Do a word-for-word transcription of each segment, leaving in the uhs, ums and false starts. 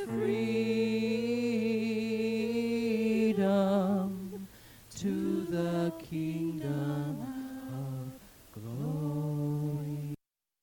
freedom to the kingdom of glory.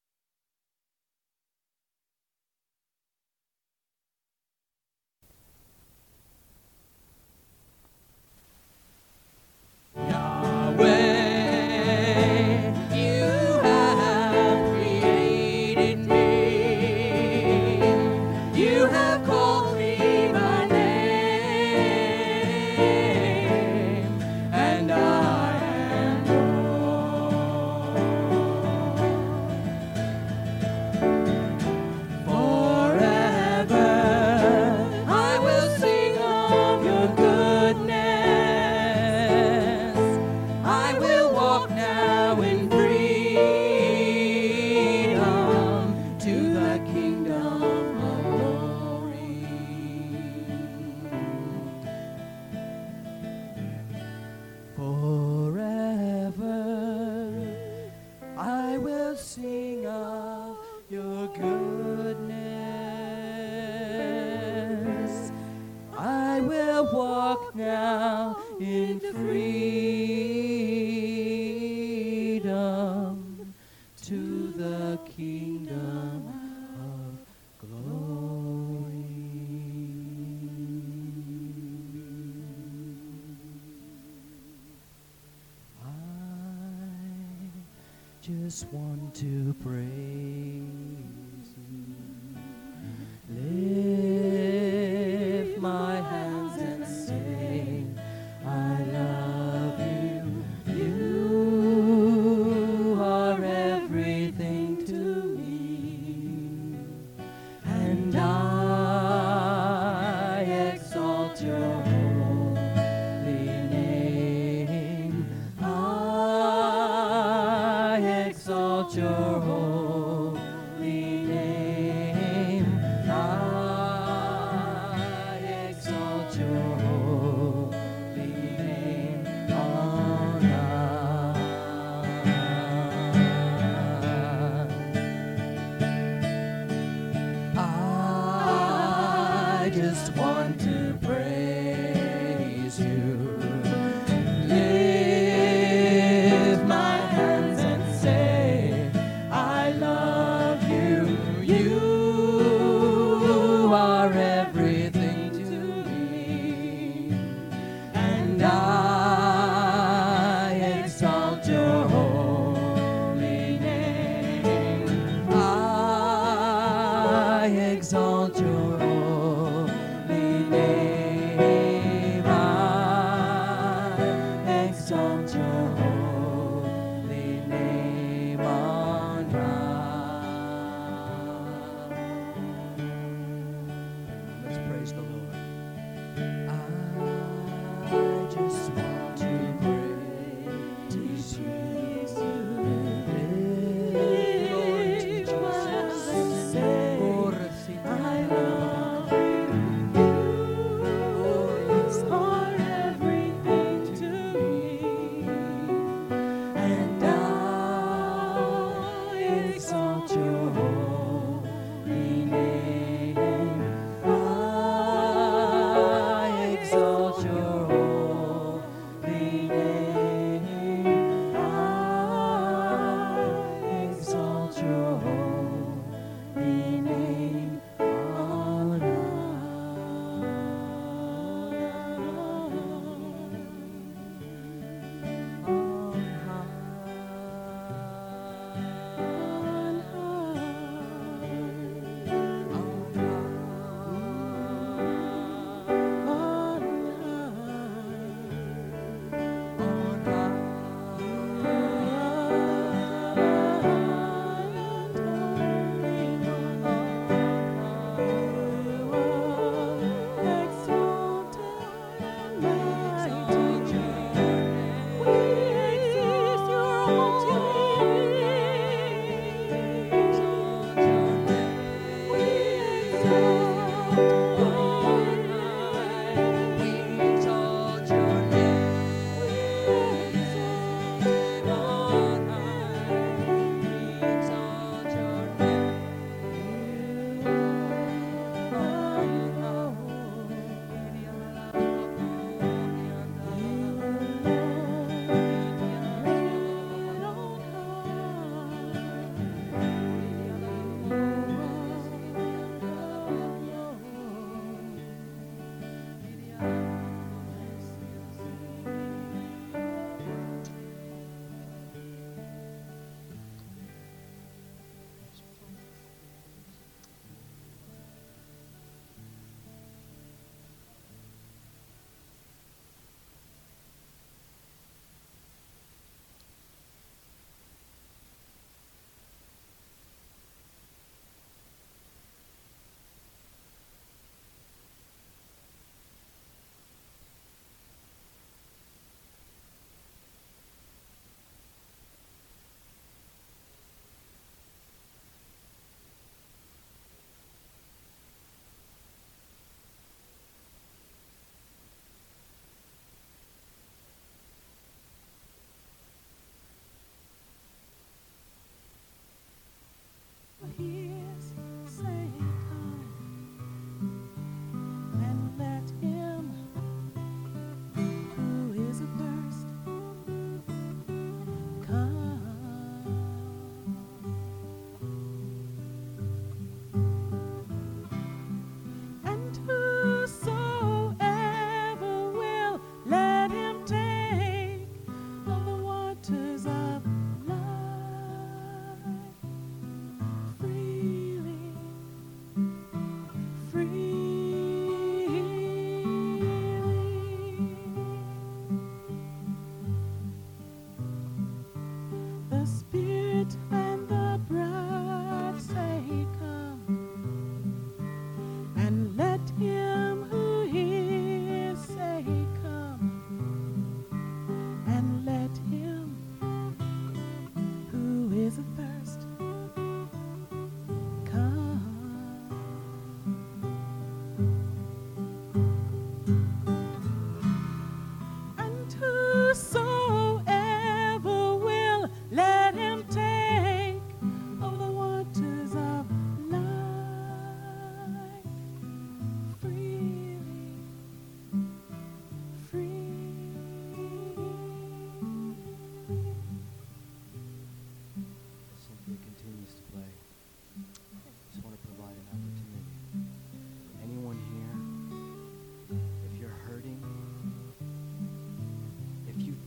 Just want to praise you, lift my hands and say, I love you. You are everything to me, and I exalt your holy name. I exalt your holy name. I exalt your holy name on high. I just want to praise you. Lift my hands and say, I love you. You are everything to me, and I exalt your holy name. I exalt your holy name. I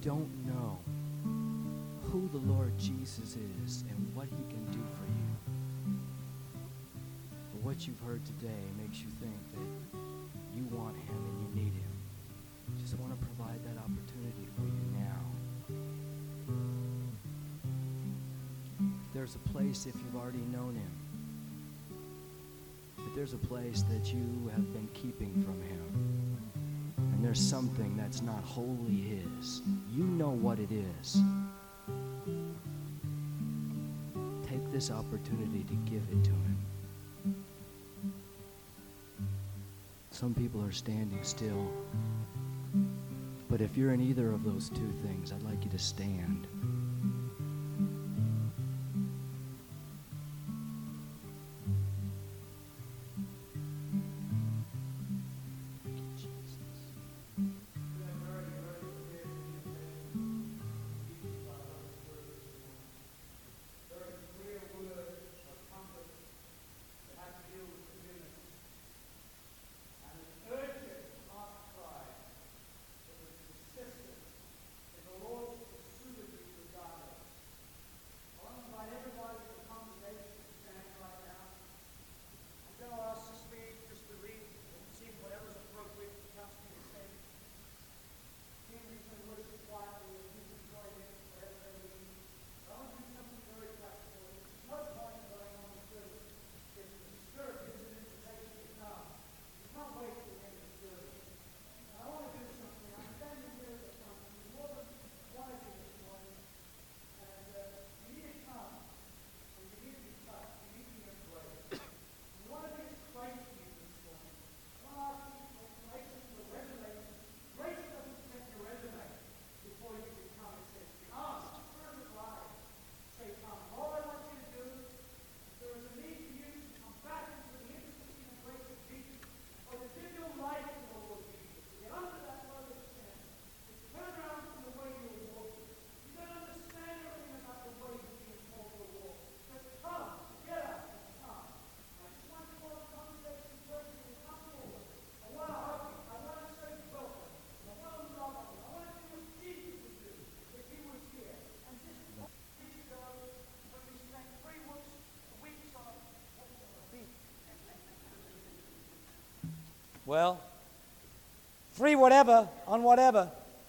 don't know who the Lord Jesus is and what he can do for you, or what you've heard today makes you think that you want him and you need him, I just want to provide that opportunity for you now. There's a place, if you've already known him, but there's a place that you have been keeping from him. And there's something that's not wholly his. You know what it is. Take this opportunity to give it to him. Some people are standing still. But if you're in either of those two things, I'd like you to stand. Well, free whatever on whatever.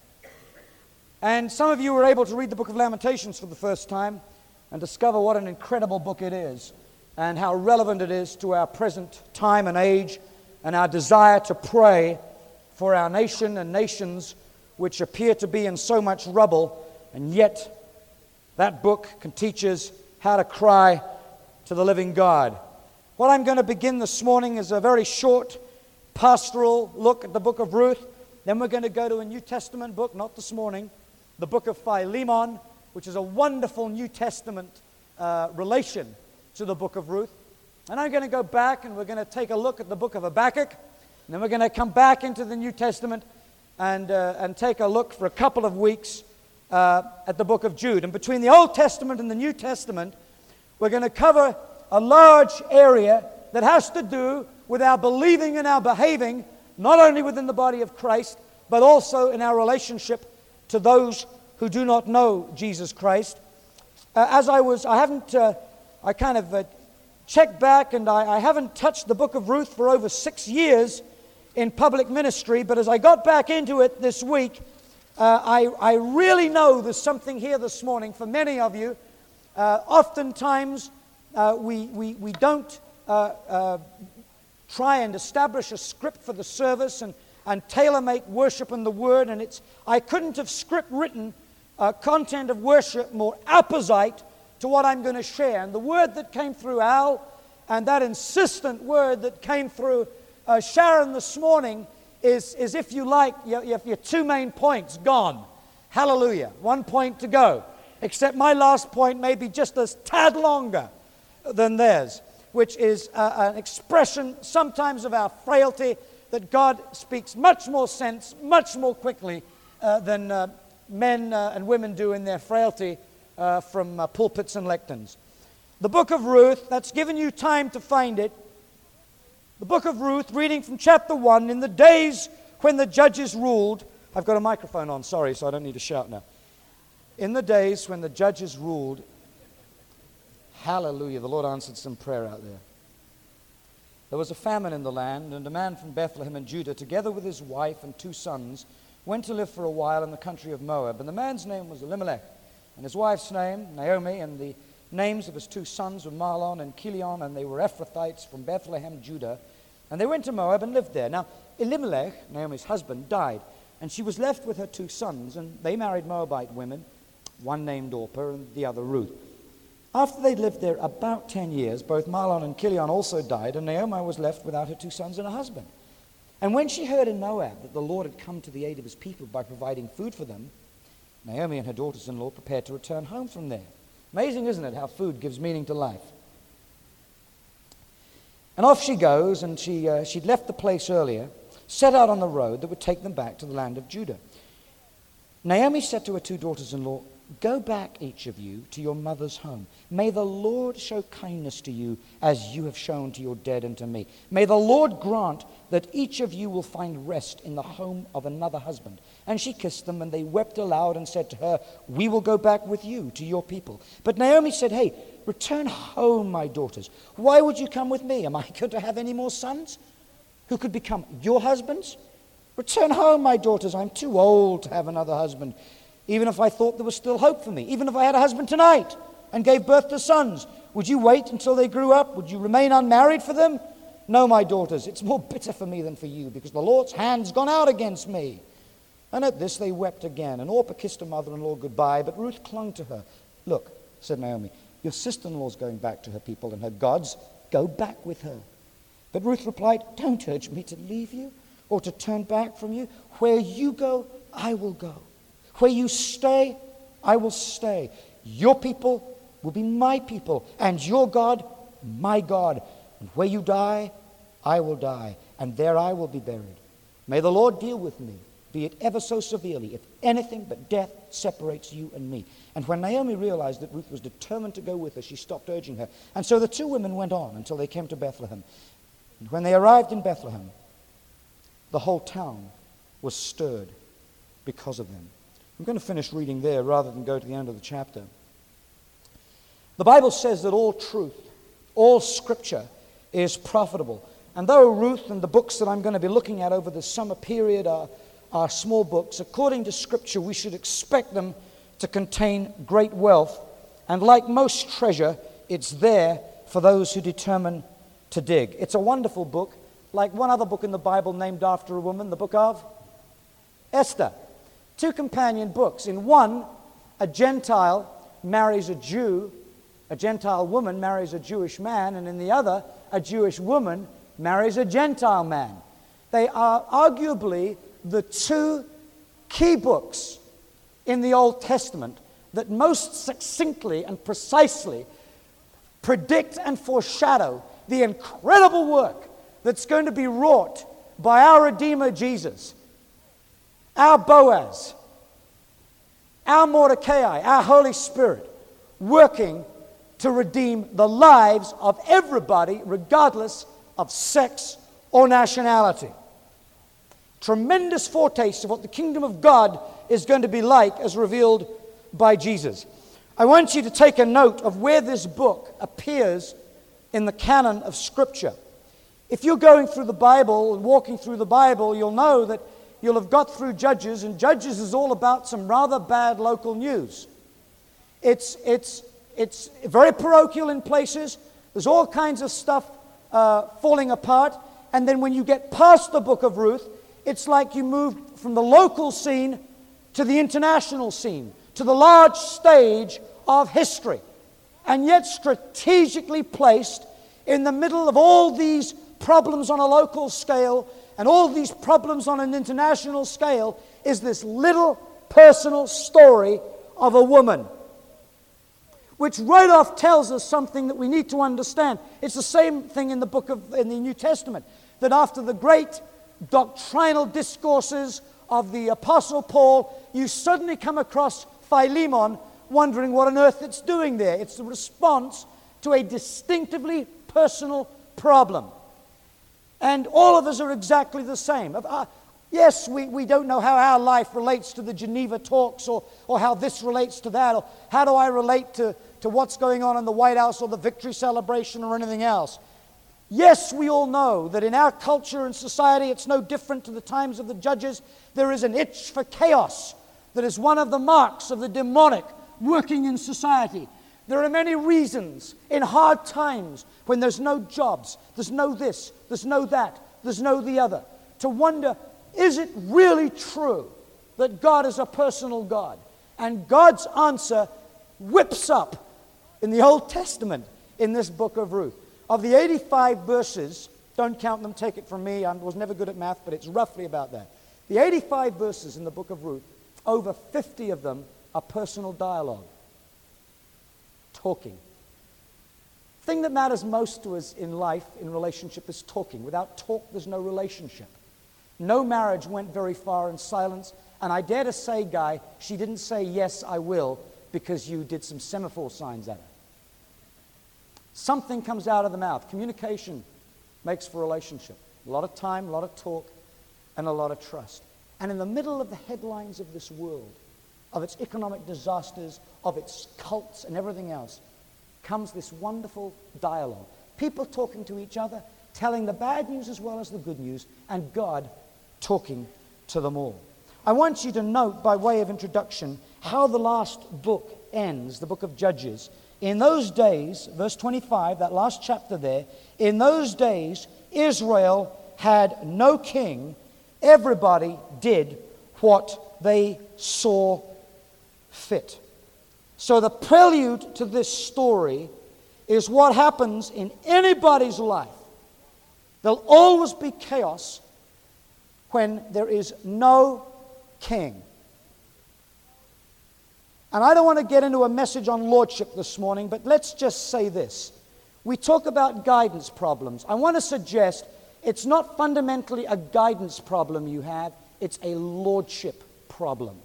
And some of you were able to read the book of Lamentations for the first time and discover what an incredible book it is and how relevant it is to our present time and age and our desire to pray for our nation and nations which appear to be in so much rubble, and yet that book can teach us how to cry to the living God. What I'm going to begin this morning is a very short pastoral look at the book of Ruth. Then we're going to go to a New Testament book, not this morning, the book of Philemon, which is a wonderful New Testament uh, relation to the book of Ruth. And I'm going to go back and we're going to take a look at the book of Habakkuk. And then we're going to come back into the New Testament and, uh, and take a look for a couple of weeks uh, at the book of Jude. And between the Old Testament and the New Testament, we're going to cover a large area that has to do with our believing and our behaving, not only within the body of Christ, but also in our relationship to those who do not know Jesus Christ. Uh, as I was, I haven't, uh, I kind of uh, checked back, and I, I haven't touched the book of Ruth for over six years in public ministry, but as I got back into it this week, uh, I, I really know there's something here this morning for many of you. Uh, oftentimes, uh, we, we, we don't uh, uh, try and establish a script for the service and, and tailor-make worship in the Word, and it's I couldn't have script written uh, content of worship more apposite to what I'm going to share. And the word that came through Al, and that insistent word that came through uh, Sharon this morning is, is if you like, your, your, your two main points gone. Hallelujah. One point to go. Except my last point may be just a tad longer than theirs, which is uh, an expression sometimes of our frailty, that God speaks much more sense, much more quickly uh, than uh, men uh, and women do in their frailty uh, from uh, pulpits and lecterns. The book of Ruth, that's given you time to find it. The book of Ruth, reading from chapter one, in the days when the judges ruled, I've got a microphone on, sorry, so I don't need to shout now. In the days when the judges ruled, hallelujah, the Lord answered some prayer out there. There was a famine in the land, and a man from Bethlehem in Judah, together with his wife and two sons, went to live for a while in the country of Moab. And the man's name was Elimelech, and his wife's name, Naomi, and the names of his two sons were Mahlon and Chilion, and they were Ephrathites from Bethlehem, Judah. And they went to Moab and lived there. Now, Elimelech, Naomi's husband, died, and she was left with her two sons, and they married Moabite women, one named Orpah and the other Ruth. After they'd lived there about ten years, both Mahlon and Chilion also died, and Naomi was left without her two sons and a husband. And when she heard in Moab that the Lord had come to the aid of his people by providing food for them, Naomi and her daughters-in-law prepared to return home from there. Amazing, isn't it, how food gives meaning to life? And off she goes, and she, uh, she'd left the place earlier, set out on the road that would take them back to the land of Judah. Naomi said to her two daughters-in-law, "Go back, each of you, to your mother's home. May the Lord show kindness to you as you have shown to your dead and to me. May the Lord grant that each of you will find rest in the home of another husband." And she kissed them, and they wept aloud and said to her, "We will go back with you to your people." But Naomi said, "Hey, return home, my daughters. Why would you come with me? Am I going to have any more sons who could become your husbands? Return home, my daughters. I'm too old to have another husband. Even if I thought there was still hope for me, even if I had a husband tonight and gave birth to sons, would you wait until they grew up? Would you remain unmarried for them? No, my daughters, it's more bitter for me than for you, because the Lord's hand's gone out against me." And at this they wept again, and Orpah kissed her mother-in-law goodbye, but Ruth clung to her. "Look," said Naomi, "your sister-in-law's going back to her people and her gods. Go back with her." But Ruth replied, "Don't urge me to leave you or to turn back from you. Where you go, I will go. Where you stay, I will stay. Your people will be my people, and your God, my God. And where you die, I will die, and there I will be buried. May the Lord deal with me, be it ever so severely, if anything but death separates you and me." And when Naomi realized that Ruth was determined to go with her, she stopped urging her. And so the two women went on until they came to Bethlehem. And when they arrived in Bethlehem, the whole town was stirred because of them. I'm going to finish reading there rather than go to the end of the chapter. The Bible says that all truth, all Scripture is profitable. And though Ruth and the books that I'm going to be looking at over the summer period are, are small books, according to Scripture, we should expect them to contain great wealth. And like most treasure, it's there for those who determine to dig. It's a wonderful book, like one other book in the Bible named after a woman, the book of Esther. Two companion books. In one, a Gentile marries a Jew, a Gentile woman marries a Jewish man, and in the other, a Jewish woman marries a Gentile man. They are arguably the two key books in the Old Testament that most succinctly and precisely predict and foreshadow the incredible work that's going to be wrought by our Redeemer Jesus, our Boaz, our Mordecai, our Holy Spirit, working to redeem the lives of everybody, regardless of sex or nationality. Tremendous foretaste of what the kingdom of God is going to be like as revealed by Jesus. I want you to take a note of where this book appears in the canon of Scripture. If you're going through the Bible and walking through the Bible, you'll know that you'll have got through Judges, and Judges is all about some rather bad local news. It's, it's, it's very parochial in places. There's all kinds of stuff uh, falling apart. And then when you get past the book of Ruth, it's like you move from the local scene to the international scene, to the large stage of history. And yet strategically placed in the middle of all these problems on a local scale and all these problems on an international scale is this little personal story of a woman, which right off tells us something that we need to understand. It's the same thing in the book of in the New Testament, that after the great doctrinal discourses of the Apostle Paul, you suddenly come across Philemon, wondering what on earth it's doing there. It's the response to a distinctively personal problem. And all of us are exactly the same. Uh, Yes, we, we don't know how our life relates to the Geneva talks or, or how this relates to that, or how do I relate to, to what's going on in the White House or the victory celebration or anything else. Yes, we all know that in our culture and society it's no different to the times of the judges. There is an itch for chaos that is one of the marks of the demonic working in society. There are many reasons in hard times when there's no jobs, there's no this, there's no that, there's no the other, to wonder, is it really true that God is a personal God? And God's answer whips up in the Old Testament in this book of Ruth. Of the eighty-five verses, don't count them, take it from me, I was never good at math, but it's roughly about that. The eighty-five verses in the book of Ruth, over fifty of them are personal dialogue. Talking. The thing that matters most to us in life, in relationship, is talking. Without talk, there's no relationship. No marriage went very far in silence, and I dare to say, Guy, she didn't say, yes, I will, because you did some semaphore signs at her. Something comes out of the mouth. Communication makes for a relationship. A lot of time, a lot of talk, and a lot of trust. And in the middle of the headlines of this world, of its economic disasters, of its cults and everything else, comes this wonderful dialogue. People talking to each other, telling the bad news as well as the good news, and God talking to them all. I want you to note, by way of introduction, how the last book ends, the book of Judges. In those days, verse twenty-five, that last chapter there, in those days, Israel had no king. Everybody did what they saw fit. So the prelude to this story is what happens in anybody's life. There'll always be chaos when there is no king. And I don't want to get into a message on lordship this morning, but let's just say this. We talk about guidance problems. I want to suggest it's not fundamentally a guidance problem you have, it's a lordship problem.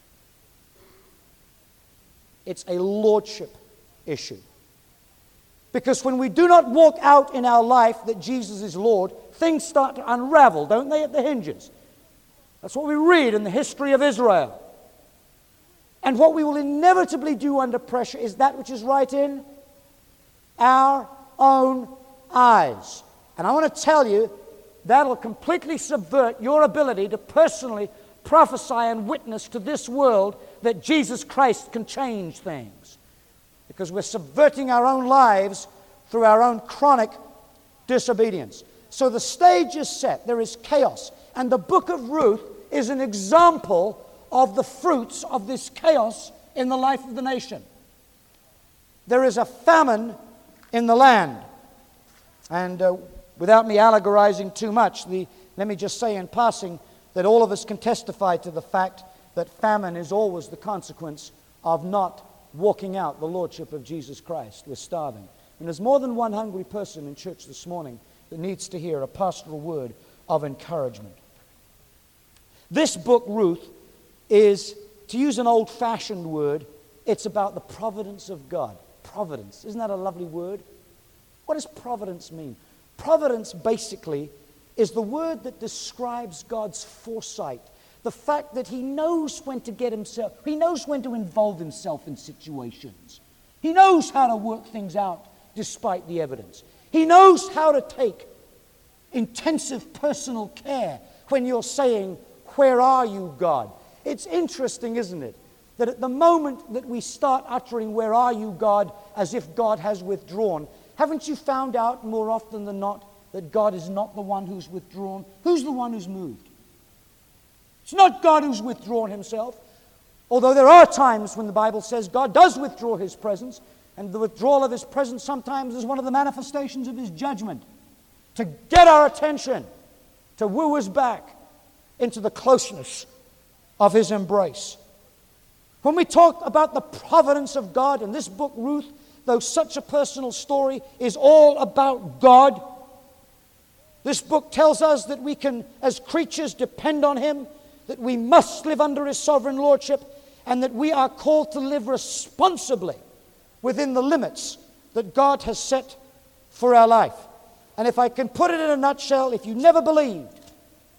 It's a lordship issue. Because when we do not walk out in our life that Jesus is Lord, things start to unravel, don't they, at the hinges? That's what we read in the history of Israel. And what we will inevitably do under pressure is that which is right in our own eyes. And I want to tell you, that'll completely subvert your ability to personally prophesy and witness to this world that Jesus Christ can change things. Because we're subverting our own lives through our own chronic disobedience. So the stage is set. There is chaos. And the book of Ruth is an example of the fruits of this chaos in the life of the nation. There is a famine in the land. And uh, without me allegorizing too much, the, let me just say in passing that all of us can testify to the fact that famine is always the consequence of not walking out the lordship of Jesus Christ. We're starving. And there's more than one hungry person in church this morning that needs to hear a pastoral word of encouragement. This book, Ruth, is, to use an old-fashioned word, it's about the providence of God. Providence. Isn't that a lovely word? What does providence mean? Providence, basically, is the word that describes God's foresight. The fact that He knows when to get Himself, He knows when to involve Himself in situations. He knows how to work things out despite the evidence. He knows how to take intensive personal care when you're saying, "Where are you, God?" It's interesting, isn't it, that at the moment that we start uttering, "Where are you, God?" as if God has withdrawn, haven't you found out more often than not that God is not the one who's withdrawn? Who's the one who's moved? It's not God who's withdrawn Himself. Although there are times when the Bible says God does withdraw His presence, and the withdrawal of His presence sometimes is one of the manifestations of His judgment, to get our attention, to woo us back into the closeness of His embrace. When we talk about the providence of God, in this book, Ruth, though such a personal story, is all about God, this book tells us that we can, as creatures, depend on Him, that we must live under His sovereign lordship, and that we are called to live responsibly within the limits that God has set for our life. And if I can put it in a nutshell, if you never believed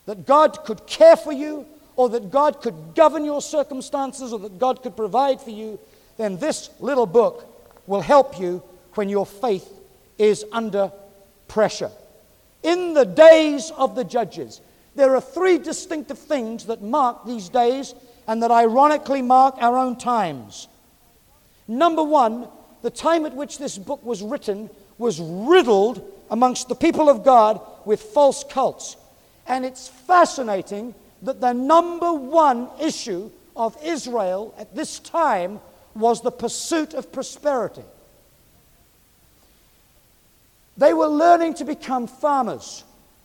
that God could care for you, or that God could govern your circumstances, or that God could provide for you, then this little book will help you when your faith is under pressure. In the days of the judges, there are three distinctive things that mark these days and that ironically mark our own times. Number one, the time at which this book was written was riddled amongst the people of God with false cults. And it's fascinating that the number one issue of Israel at this time was the pursuit of prosperity. They were learning to become farmers.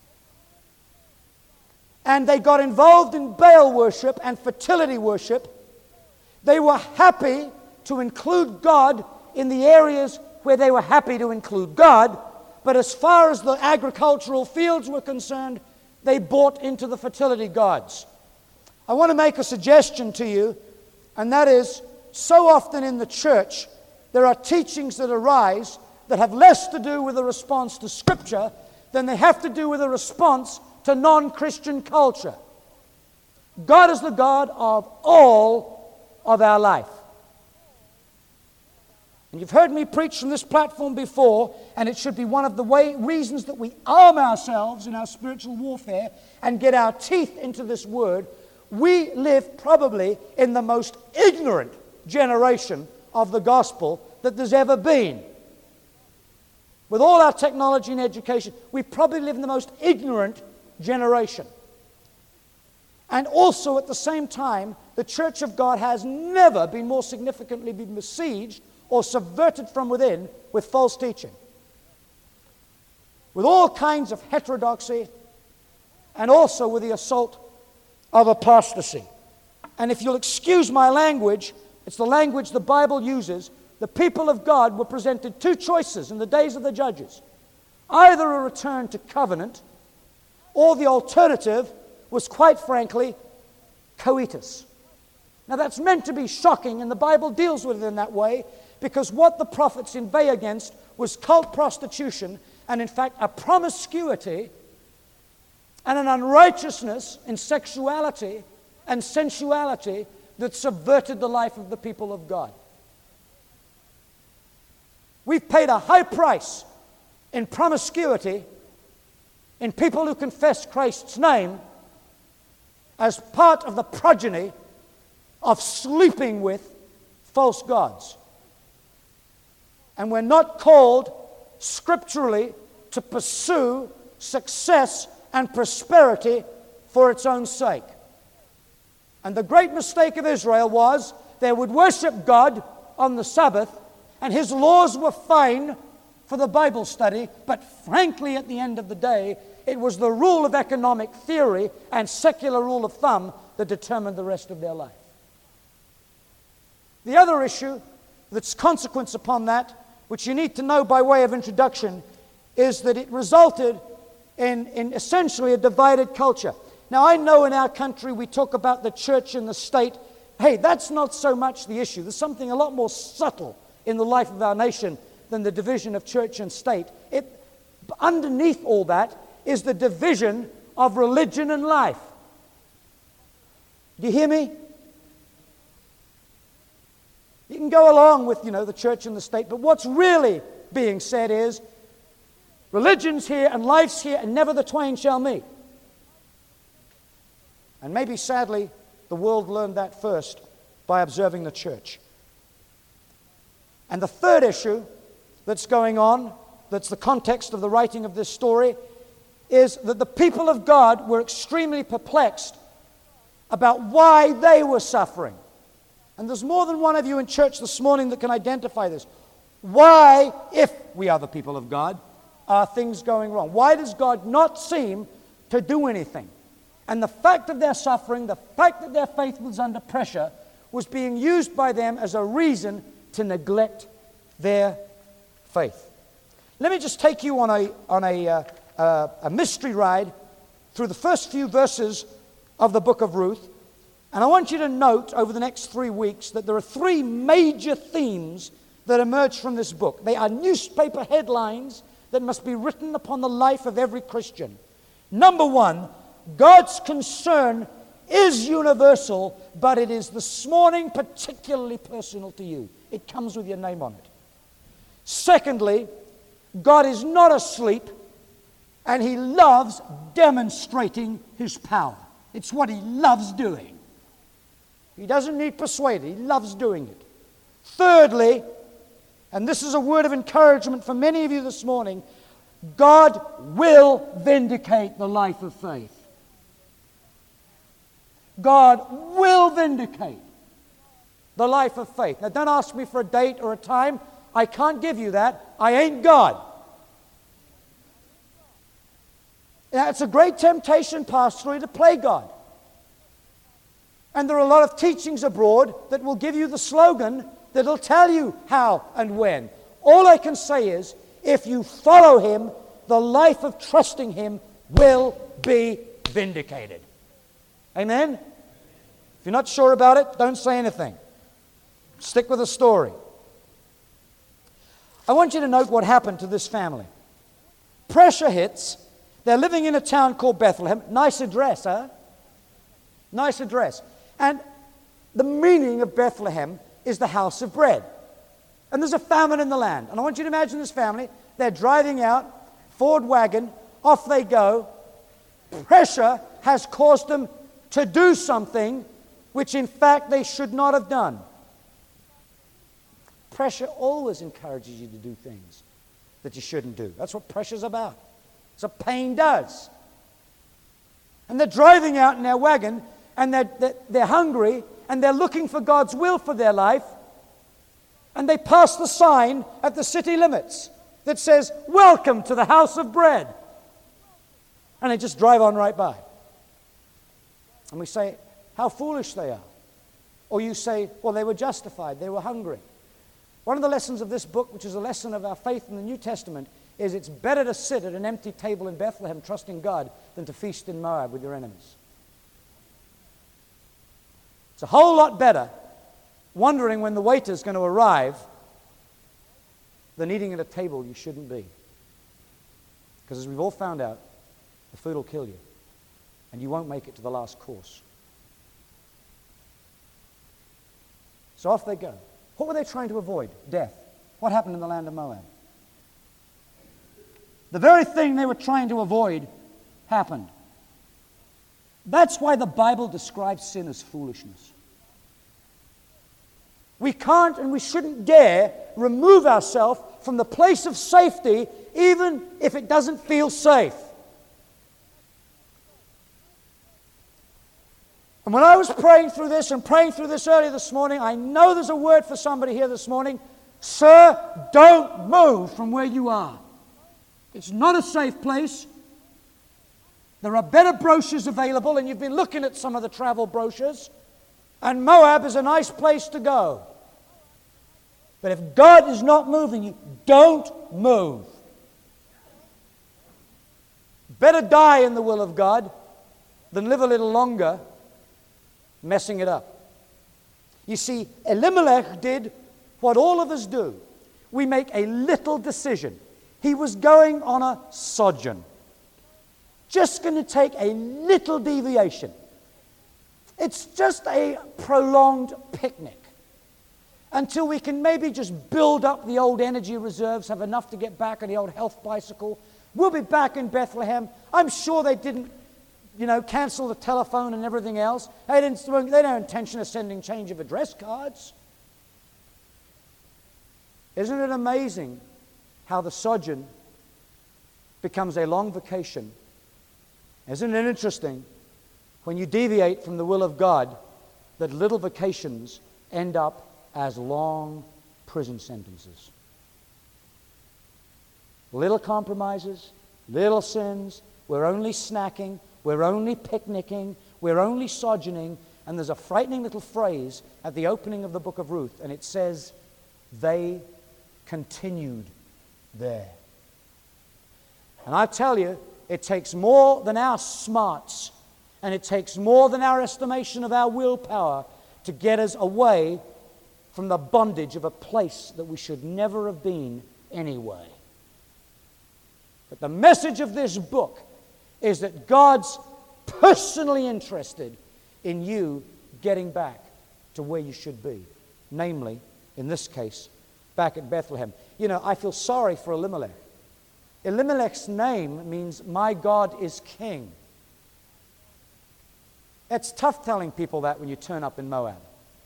And they got involved in Baal worship and fertility worship. They were happy to include God in the areas where they were happy to include God, but as far as the agricultural fields were concerned, they bought into the fertility gods. I want to make a suggestion to you, and that is, so often in the church, there are teachings that arise that have less to do with a response to Scripture than they have to do with a response to non-Christian culture. God is the God of all of our life. And you've heard me preach from this platform before, and it should be one of the way, reasons that we arm ourselves in our spiritual warfare and get our teeth into this word. We live probably in the most ignorant generation of the gospel that there's ever been. With all our technology and education, we probably live in the most ignorant generation. And also at the same time, the Church of God has never been more significantly been besieged or subverted from within with false teaching, with all kinds of heterodoxy, and also with the assault of apostasy. And if you'll excuse my language, it's the language the Bible uses. The people of God were presented two choices in the days of the judges: either a return to covenant, or the alternative was, quite frankly, coitus. Now that's meant to be shocking, and the Bible deals with it in that way, because what the prophets inveigh against was cult prostitution, and in fact a promiscuity and an unrighteousness in sexuality and sensuality that subverted the life of the people of God. We've paid a high price in promiscuity in people who confess Christ's name as part of the progeny of sleeping with false gods. And we're not called scripturally to pursue success and prosperity for its own sake. And the great mistake of Israel was they would worship God on the Sabbath, and His laws were fine for the Bible study, but frankly, at the end of the day, it was the rule of economic theory and secular rule of thumb that determined the rest of their life. The other issue that's consequence upon that, which you need to know by way of introduction, is that it resulted in, in essentially a divided culture. Now, I know in our country we talk about the church and the state. Hey, that's not so much the issue. There's something a lot more subtle in the life of our nation than the division of church and state. It, underneath all that is the division of religion and life. Do you hear me? You can go along with, you know, the church and the state, but what's really being said is religion's here and life's here and never the twain shall meet. And maybe, sadly, the world learned that first by observing the church. And the third issue that's going on, that's the context of the writing of this story, is that the people of God were extremely perplexed about why they were suffering. And there's more than one of you in church this morning that can identify this. Why, if we are the people of God, are things going wrong? Why does God not seem to do anything? And the fact of their suffering, the fact that their faith was under pressure, was being used by them as a reason to neglect their faith. Let me just take you on a, on a, uh, uh, a mystery ride through the first few verses of the book of Ruth. And I want you to note over the next three weeks that there are three major themes that emerge from this book. They are newspaper headlines that must be written upon the life of every Christian. Number one, God's concern is universal, but it is this morning particularly personal to you. It comes with your name on it. Secondly, God is not asleep, and He loves demonstrating His power. It's what He loves doing. He doesn't need persuading. He loves doing it. Thirdly, and this is a word of encouragement for many of you this morning, God will vindicate the life of faith. God will vindicate the life of faith. Now, don't ask me for a date or a time. I can't give you that. I ain't God. Now, it's a great temptation, pastorally, to play God. And there are a lot of teachings abroad that will give you the slogan that will tell you how and when. All I can say is, if you follow Him, the life of trusting Him will be vindicated. Amen? If you're not sure about it, don't say anything. Stick with the story. I want you to note what happened to this family. Pressure hits. They're living in a town called Bethlehem. Nice address, huh? Nice address. And the meaning of Bethlehem is the house of bread. And there's a famine in the land. And I want you to imagine this family. They're driving out, Ford wagon, off they go. Pressure has caused them to do something which in fact they should not have done. Pressure always encourages you to do things that you shouldn't do. That's what pressure's about. That's what pain does. And they're driving out in their wagon, and they're, they're, they're hungry, and they're looking for God's will for their life, and they pass the sign at the city limits that says, "Welcome to the house of bread." And they just drive on right by. And we say, how foolish they are. Or you say, well, they were justified, they were hungry. One of the lessons of this book, which is a lesson of our faith in the New Testament, is it's better to sit at an empty table in Bethlehem trusting God than to feast in Moab with your enemies. It's a whole lot better wondering when the waiter's going to arrive than eating at a table you shouldn't be. Because as we've all found out, the food will kill you, and you won't make it to the last course. So off they go. What were they trying to avoid? Death. What happened in the land of Moab? The very thing they were trying to avoid happened. That's why the Bible describes sin as foolishness. We can't and we shouldn't dare remove ourselves from the place of safety, even if it doesn't feel safe. And when I was praying through this and praying through this earlier this morning, I know there's a word for somebody here this morning. Sir, don't move from where you are. It's not a safe place. There are better brochures available, and you've been looking at some of the travel brochures, and Moab is a nice place to go. But if God is not moving you, don't move. Better die in the will of God than live a little longer messing it up. You see, Elimelech did what all of us do. We make a little decision. He was going on a sojourn. Just going to take a little deviation. It's just a prolonged picnic until we can maybe just build up the old energy reserves, have enough to get back on the old health bicycle. We'll be back in Bethlehem. I'm sure they didn't, you know, cancel the telephone and everything else. They didn't. They had no intention of sending change of address cards. Isn't it amazing how the sojourn becomes a long vacation? Isn't it interesting when you deviate from the will of God that little vacations end up as long prison sentences? Little compromises, little sins, we're only snacking, we're only picnicking, we're only sojourning, and there's a frightening little phrase at the opening of the book of Ruth, and it says, they continued there. And I tell you, it takes more than our smarts, and it takes more than our estimation of our willpower to get us away from the bondage of a place that we should never have been anyway. But the message of this book is that God's personally interested in you getting back to where you should be. Namely, in this case, back at Bethlehem. You know, I feel sorry for Elimelech. Elimelech's name means, my God is king. It's tough telling people that when you turn up in Moab.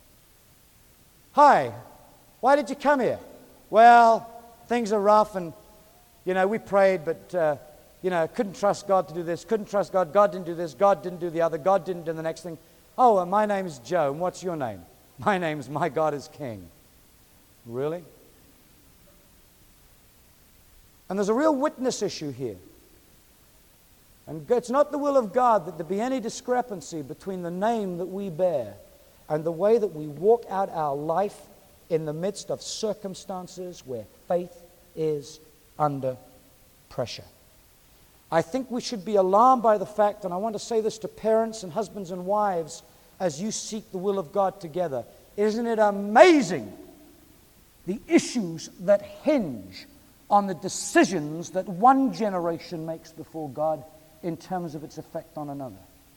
Hi, why did you come here? Well, things are rough and, you know, we prayed, but, uh, you know, couldn't trust God to do this, couldn't trust God, God didn't do this, God didn't do the other, God didn't do the next thing. Oh, uh, my name is Joe, and what's your name? My name's My God is King. Really? And there's a real witness issue here. And it's not the will of God that there be any discrepancy between the name that we bear and the way that we walk out our life in the midst of circumstances where faith is under pressure. I think we should be alarmed by the fact, and I want to say this to parents and husbands and wives as you seek the will of God together. Isn't it amazing the issues that hinge on the decisions that one generation makes before God in terms of its effect on another?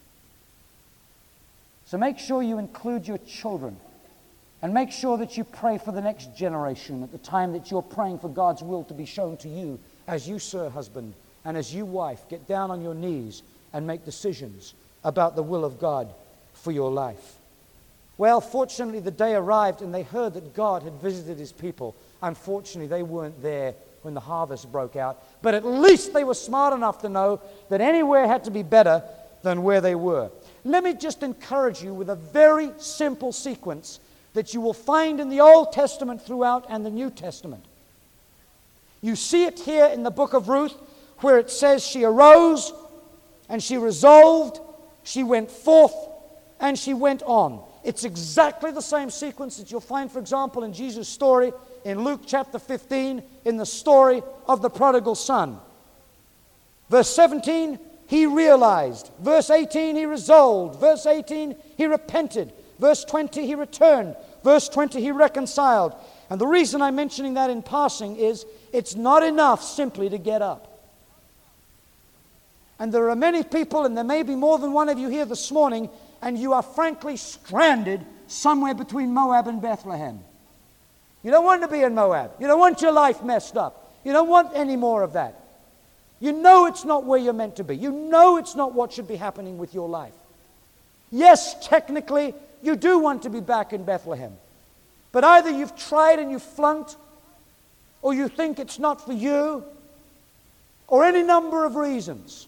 So make sure you include your children, and make sure that you pray for the next generation at the time that you're praying for God's will to be shown to you as you, sir, husband, and as you, wife, get down on your knees and make decisions about the will of God for your life. Well, fortunately, the day arrived and they heard that God had visited his people. Unfortunately, they weren't there when the harvest broke out, but at least they were smart enough to know that anywhere had to be better than where they were. Let me just encourage you with a very simple sequence that you will find in the Old Testament throughout and the New Testament. You see it here in the book of Ruth, where it says she arose and she resolved, she went forth and she went on. It's exactly the same sequence that you'll find, for example, in Jesus' story in Luke chapter fifteen, in the story of the prodigal son. Verse seventeen, he realized. Verse eighteen, he resolved. Verse eighteen, he repented. Verse twenty, he returned. Verse twenty, he reconciled. And the reason I'm mentioning that in passing is it's not enough simply to get up. And there are many people, and there may be more than one of you here this morning, and you are frankly stranded somewhere between Moab and Bethlehem. You don't want to be in Moab. You don't want your life messed up. You don't want any more of that. You know it's not where you're meant to be. You know it's not what should be happening with your life. Yes, technically, you do want to be back in Bethlehem. But either you've tried and you've flunked, or you think it's not for you, or any number of reasons.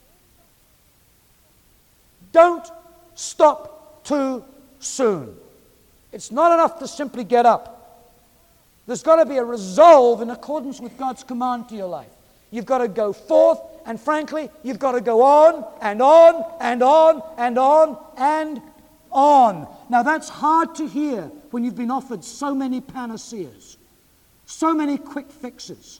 Don't stop too soon. It's not enough to simply get up. There's got to be a resolve in accordance with God's command to your life. You've got to go forth, and frankly, you've got to go on and on and on and on and on. Now that's hard to hear when you've been offered so many panaceas, so many quick fixes.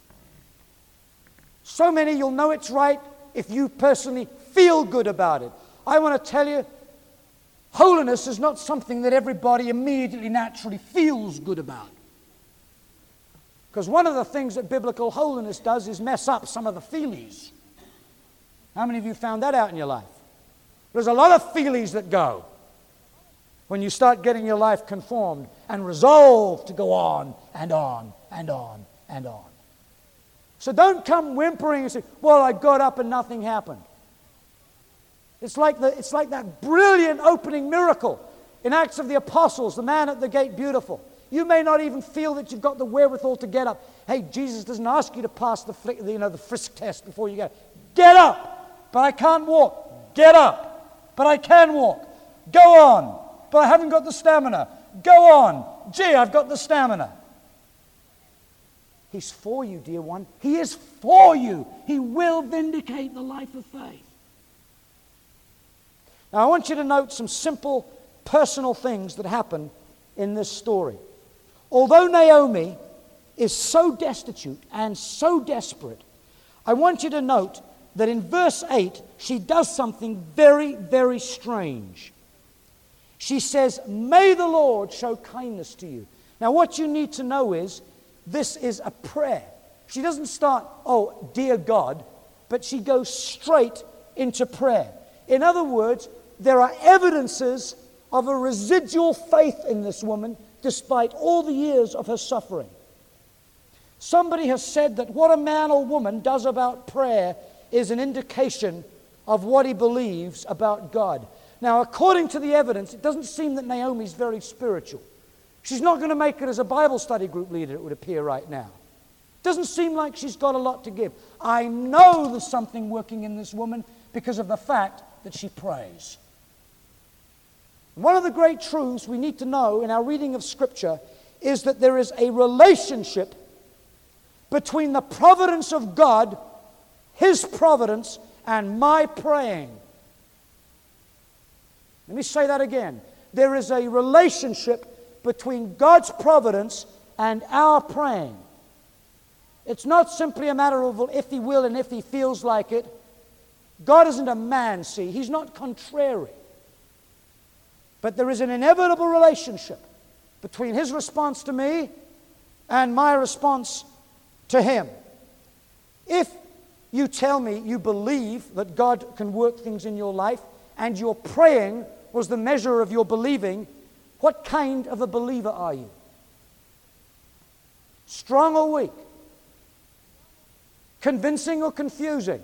So many you'll know it's right if you personally feel good about it. I want to tell you, holiness is not something that everybody immediately, naturally feels good about. Because one of the things that biblical holiness does is mess up some of the feelies. How many of you found that out in your life? There's a lot of feelies that go when you start getting your life conformed and resolved to go on and on and on and on. So don't come whimpering and say, well, I got up and nothing happened. It's like, the, it's like that brilliant opening miracle in Acts of the Apostles, the man at the gate beautiful. You may not even feel that you've got the wherewithal to get up. Hey, Jesus doesn't ask you to pass the, you know, the frisk test before you go. Get up, but I can't walk. Get up, but I can walk. Go on, but I haven't got the stamina. Go on. Gee, I've got the stamina. He's for you, dear one. He is for you. He will vindicate the life of faith. Now, I want you to note some simple personal things that happen in this story. Although Naomi is so destitute and so desperate, I want you to note that in verse eight, she does something very, very strange. She says, may the Lord show kindness to you. Now, what you need to know is, this is a prayer. She doesn't start, oh, dear God, but she goes straight into prayer. In other words, there are evidences of a residual faith in this woman despite all the years of her suffering. Somebody has said that what a man or woman does about prayer is an indication of what he believes about God. Now, according to the evidence, it doesn't seem that Naomi's very spiritual. She's not going to make it as a Bible study group leader, it would appear right now. Doesn't seem like she's got a lot to give. I know there's something working in this woman because of the fact that she prays. One of the great truths we need to know in our reading of Scripture is that there is a relationship between the providence of God, His providence, and my praying. Let me say that again. There is a relationship between God's providence and our praying. It's not simply a matter of if He will and if He feels like it. God isn't a man, see. He's not contrary. But there is an inevitable relationship between His response to me and my response to Him. If you tell me you believe that God can work things in your life and your praying was the measure of your believing, what kind of a believer are you? Strong or weak? Convincing or confusing?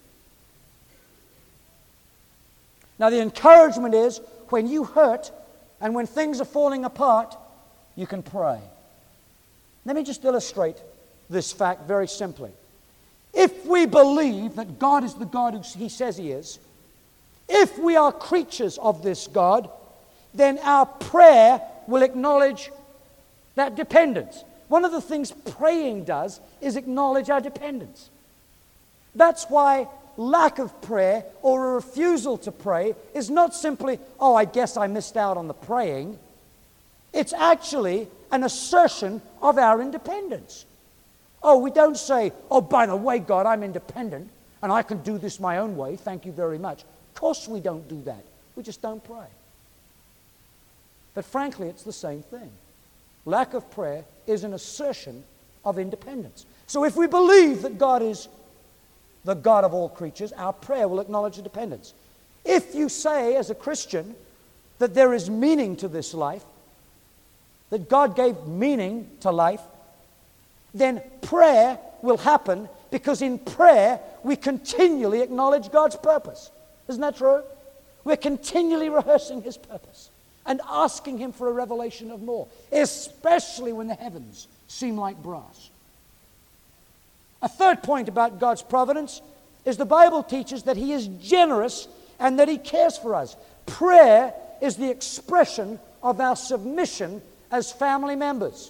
Now the encouragement is when you hurt and when things are falling apart, you can pray. Let me just illustrate this fact very simply. If we believe that God is the God who He says He is, if we are creatures of this God, then our prayer will acknowledge that dependence. One of the things praying does is acknowledge our dependence. That's why lack of prayer or a refusal to pray is not simply, oh, I guess I missed out on the praying. It's actually an assertion of our independence. Oh, we don't say, oh, by the way, God, I'm independent and I can do this my own way. Thank you very much. Of course we don't do that. We just don't pray. But frankly, it's the same thing. Lack of prayer is an assertion of independence. So if we believe that God is the God of all creatures, our prayer will acknowledge the dependence. If you say as a Christian that there is meaning to this life, that God gave meaning to life, then prayer will happen because in prayer we continually acknowledge God's purpose. Isn't that true? We're continually rehearsing His purpose and asking Him for a revelation of more, especially when the heavens seem like brass. A third point about God's providence is the Bible teaches that He is generous and that He cares for us. Prayer is the expression of our submission as family members.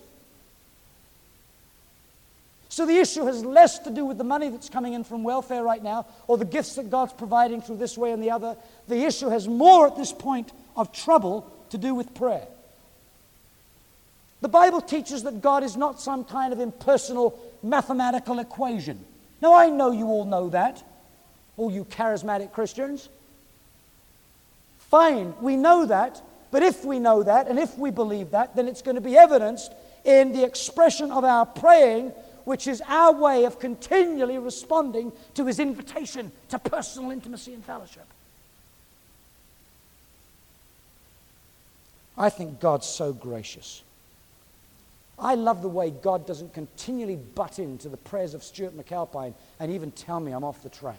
So the issue has less to do with the money that's coming in from welfare right now or the gifts that God's providing through this way and the other. The issue has more at this point of trouble to do with prayer. The Bible teaches that God is not some kind of impersonal mathematical equation. Now I know you all know that, all you charismatic Christians. Fine, we know that, but if we know that and if we believe that, then it's going to be evidenced in the expression of our praying, which is our way of continually responding to His invitation to personal intimacy and fellowship. I think God's so gracious. I love the way God doesn't continually butt into the prayers of Stuart McAlpine and even tell me I'm off the track.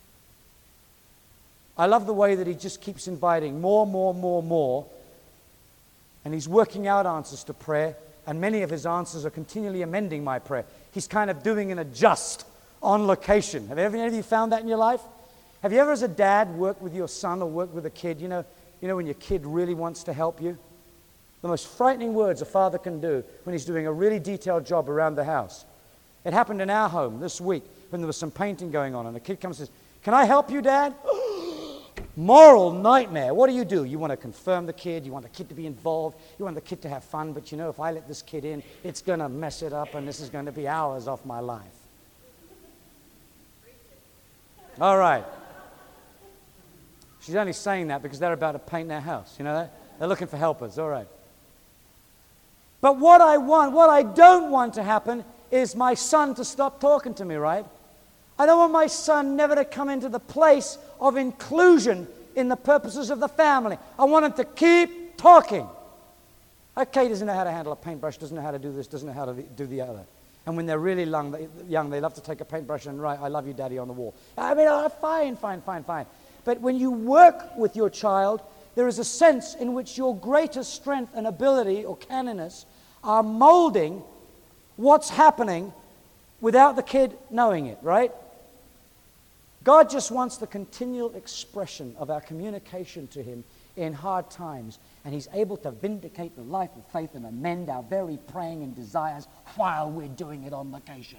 I love the way that He just keeps inviting more, more, more, more, and He's working out answers to prayer, and many of His answers are continually amending my prayer. He's kind of doing an adjust on location. Have any of you found that in your life? Have you ever as a dad worked with your son or worked with a kid? You know, you know when your kid really wants to help you? The most frightening words a father can do when he's doing a really detailed job around the house. It happened in our home this week when there was some painting going on and the kid comes and says, "Can I help you, Dad?" Moral nightmare. What do you do? You want to confirm the kid. You want the kid to be involved. You want the kid to have fun. But you know, if I let this kid in, it's going to mess it up and this is going to be hours off my life. All right. She's only saying that because they're about to paint their house. You know that? They're looking for helpers. All right. But what I want, what I don't want to happen is my son to stop talking to me, right? I don't want my son never to come into the place of inclusion in the purposes of the family. I want them to keep talking. Okay, doesn't know how to handle a paintbrush, doesn't know how to do this, doesn't know how to do the other. And when they're really young, they, young, they love to take a paintbrush and write, "I love you, Daddy," on the wall. I mean, oh, fine, fine, fine, fine. But when you work with your child, there is a sense in which your greatest strength and ability or canniness are molding what's happening without the kid knowing it, right? God just wants the continual expression of our communication to him in hard times, and he's able to vindicate the life of faith and amend our very praying and desires while we're doing it on location.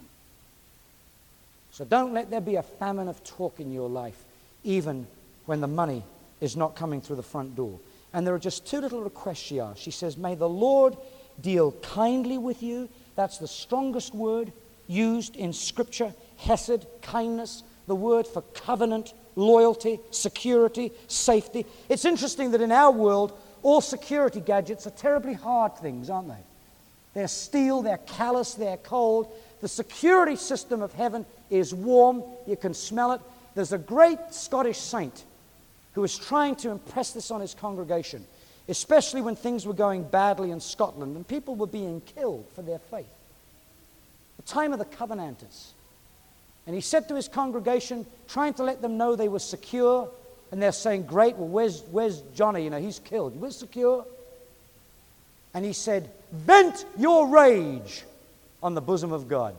So don't let there be a famine of talk in your life, even when the money is not coming through the front door. And there are just two little requests she asks. She says, "May the Lord deal kindly with you." That's the strongest word used in Scripture. Hesed, kindness, the word for covenant, loyalty, security, safety. It's interesting that in our world, all security gadgets are terribly hard things, aren't they? They're steel, they're callous, they're cold. The security system of heaven is warm. You can smell it. There's a great Scottish saint who was trying to impress this on his congregation, especially when things were going badly in Scotland and people were being killed for their faith. The time of the Covenanters. And he said to his congregation, trying to let them know they were secure, and they're saying, "Great, well, where's, where's Johnny? You know, he's killed. We're secure." And he said, "Vent your rage on the bosom of God."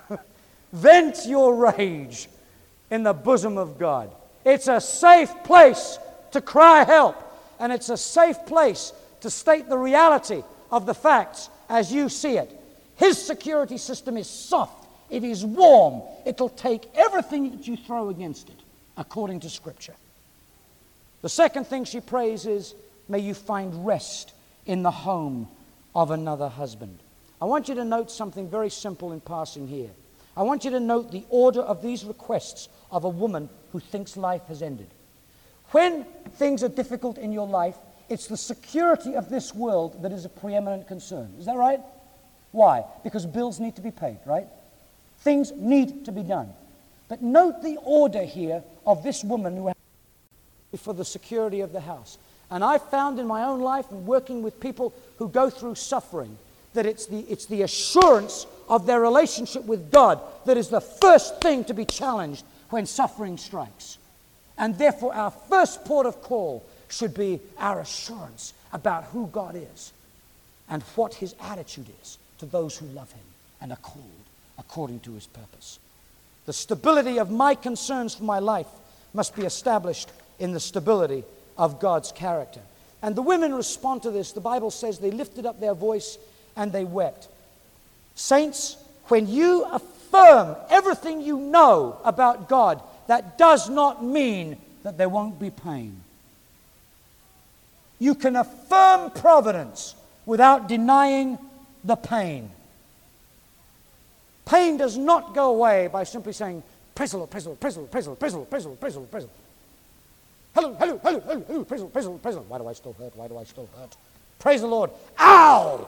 Vent your rage in the bosom of God. It's a safe place to cry help, and it's a safe place to state the reality of the facts as you see it. His security system is soft. It is warm. It'll take everything that you throw against it, according to Scripture. The second thing she prays is, may you find rest in the home of another husband. I want you to note something very simple in passing here. I want you to note the order of these requests of a woman who thinks life has ended. When things are difficult in your life, it's the security of this world that is a preeminent concern. Is that right? Why? Because bills need to be paid, right? Things need to be done. But note the order here of this woman who has for the security of the house. And I found in my own life and working with people who go through suffering that it's the, it's the assurance of their relationship with God that is the first thing to be challenged when suffering strikes. And therefore our first port of call should be our assurance about who God is and what his attitude is to those who love him and are called according to his purpose. The stability of my concerns for my life must be established in the stability of God's character. And the women respond to this. The Bible says they lifted up their voice and they wept. Saints, when you affirm everything you know about God, that does not mean that there won't be pain. You can affirm providence without denying the pain. Pain does not go away by simply saying, "Praise the Lord, praise the Lord, praise the Lord, praise the Lord, praise the Lord, praise the Lord, praise the Lord, praise the Lord. Hello, hello, hello, hello, hello, praise the Lord, praise the Lord, praise the Lord. Why do I still hurt? Why do I still hurt? Praise the Lord. Ow!"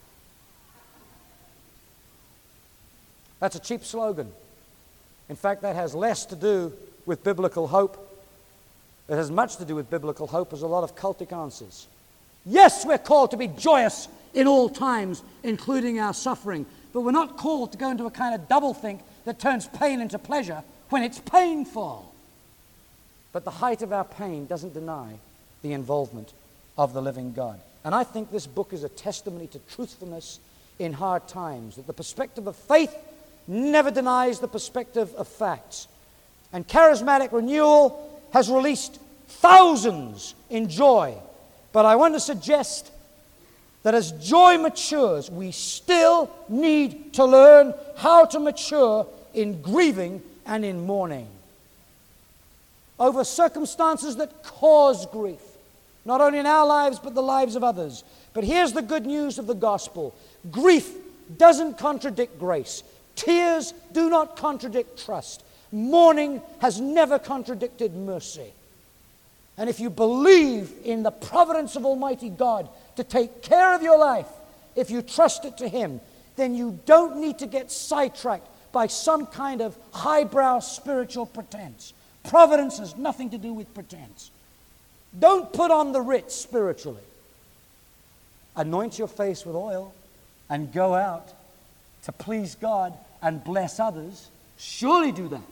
That's a cheap slogan. In fact, that has less to do with biblical hope. It has much to do with biblical hope as a lot of cultic answers. Yes, we're called to be joyous in all times, including our suffering. But we're not called to go into a kind of doublethink that turns pain into pleasure when it's painful. But the height of our pain doesn't deny the involvement of the living God. And I think this book is a testimony to truthfulness in hard times, that the perspective of faith never denies the perspective of facts. And charismatic renewal has released thousands in joy. But I want to suggest that as joy matures, we still need to learn how to mature in grieving and in mourning over circumstances that cause grief, not only in our lives but the lives of others. But here's the good news of the gospel. Grief doesn't contradict grace. Tears do not contradict trust. Mourning has never contradicted mercy. And if you believe in the providence of Almighty God to take care of your life, if you trust it to him, then you don't need to get sidetracked by some kind of highbrow spiritual pretense. Providence has nothing to do with pretense. Don't put on the ritz spiritually. Anoint your face with oil and go out to please God and bless others. Surely do that.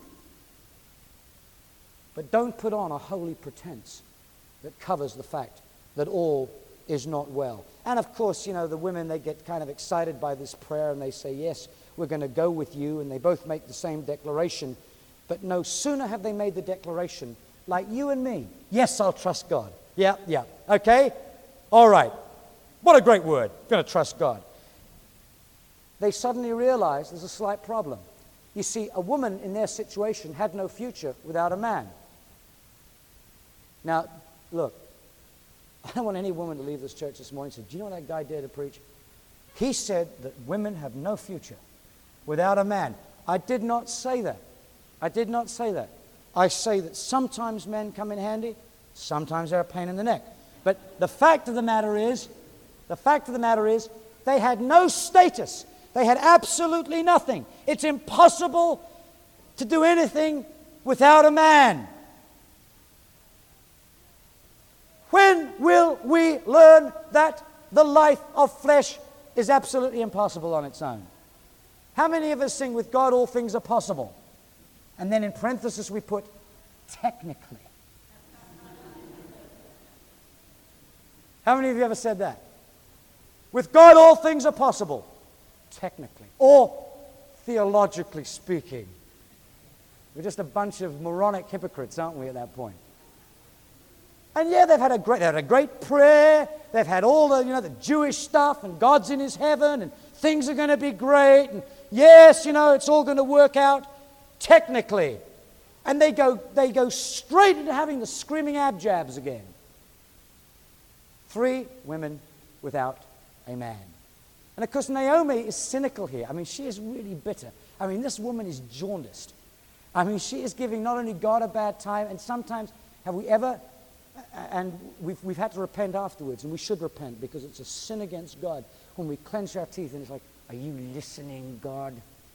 But don't put on a holy pretense that covers the fact that all is not well. And of course, you know, the women, they get kind of excited by this prayer and they say, yes, we're going to go with you. And they both make the same declaration. But no sooner have they made the declaration, like you and me, yes, I'll trust God. Yeah, yeah. Okay? All right. What a great word. Going to trust God. They suddenly realize there's a slight problem. You see, a woman in their situation had no future without a man. Now, look, I don't want any woman to leave this church this morning and say, do you know what that guy dared to preach? He said that women have no future without a man. I did not say that. I did not say that. I say that sometimes men come in handy, sometimes they're a pain in the neck. But the fact of the matter is, the fact of the matter is, they had no status. They had absolutely nothing. It's impossible to do anything without a man. When will we learn that the life of flesh is absolutely impossible on its own? How many of us sing, with God all things are possible? And then in parenthesis we put, technically. How many of you ever said that? With God all things are possible. Technically. Or theologically speaking. We're just a bunch of moronic hypocrites, aren't we, at that point? And yeah, they've had a great, they had a great prayer. They've had all the, you know, the Jewish stuff, and God's in His heaven, and things are going to be great. And yes, you know, it's all going to work out technically. And they go, they go straight into having the screaming abjabs again. Three women without a man. And of course, Naomi is cynical here. I mean, she is really bitter. I mean, this woman is jaundiced. I mean, she is giving not only God a bad time, and sometimes, have we ever, and we've, we've had to repent afterwards, and we should repent because it's a sin against God when we clench our teeth and it's like, are you listening, God?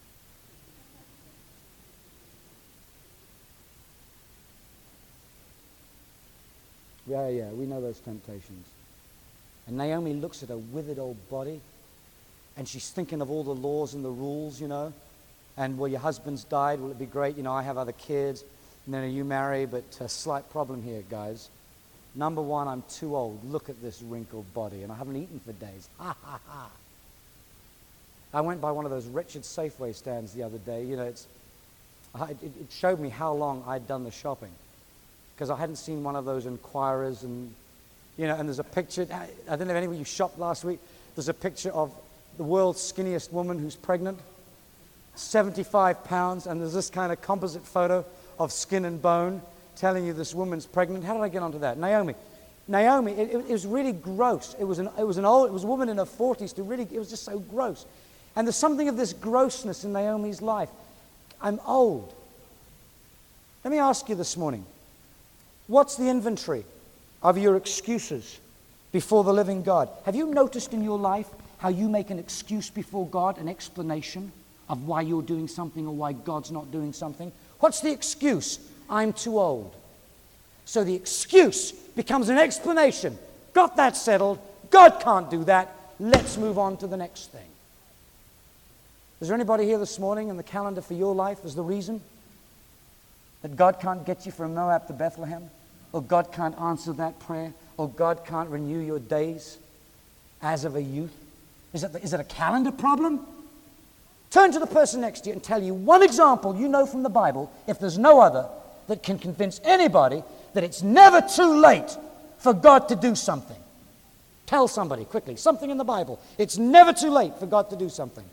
Yeah, yeah, we know those temptations. And Naomi looks at her withered old body, and she's thinking of all the laws and the rules, you know. And, well, your husband's died. Will it be great? You know, I have other kids. And then you marry, but a slight problem here, guys. Number one, I'm too old. Look at this wrinkled body, and I haven't eaten for days. Ha, ha, ha. I went by one of those wretched Safeway stands the other day. You know, it's, I, it, it showed me how long I'd done the shopping, because I hadn't seen one of those Enquirers, and, you know, and there's a picture. I don't know if any of you shopped last week. There's a picture of the world's skinniest woman who's pregnant, seventy-five pounds, and there's this kind of composite photo of skin and bone telling you this woman's pregnant. How did I get onto that? Naomi. Naomi, it, it, it was really gross. It was an it was an old, it was a woman in her forties to really, it was just so gross. And there's something of this grossness in Naomi's life. I'm old. Let me ask you this morning, what's the inventory of your excuses before the living God? Have you noticed in your life how you make an excuse before God, an explanation of why you're doing something or why God's not doing something? What's the excuse? I'm too old. So the excuse becomes an explanation. Got that settled. God can't do that. Let's move on to the next thing. Is there anybody here this morning in the calendar for your life is the reason that God can't get you from Moab to Bethlehem? Or God can't answer that prayer? Or God can't renew your days as of a youth? Is it, is it a calendar problem? Turn to the person next to you and tell you one example you know from the Bible, if there's no other, that can convince anybody that it's never too late for God to do something. Tell somebody quickly, something in the Bible. It's never too late for God to do something.